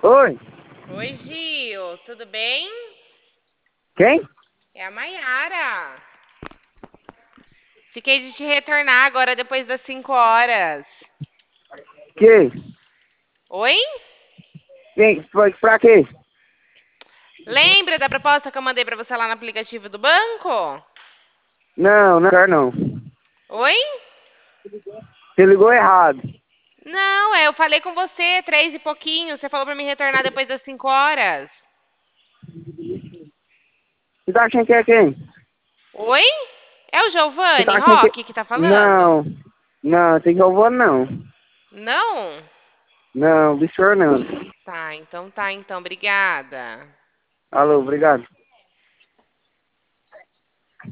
Oi, Oi, Gil, tudo bem? quem? É a Maiara. Fiquei de te retornar agora depois das 5 horas. Que? Oi? Quem? Pra quê? Lembra da proposta que eu mandei pra você lá no aplicativo do banco? Não, não quero não. Oi? Você ligou errado. Não, eu falei com você, 3 e pouquinho. Você falou pra me retornar depois das 5 horas. Você tá achando que é quem? Oi? É o Você Giovanni tá achando que... Roque que tá falando? Não, não, tem que eu não. Não? Não, bicho não. Tá, então, obrigada. Alô, obrigado.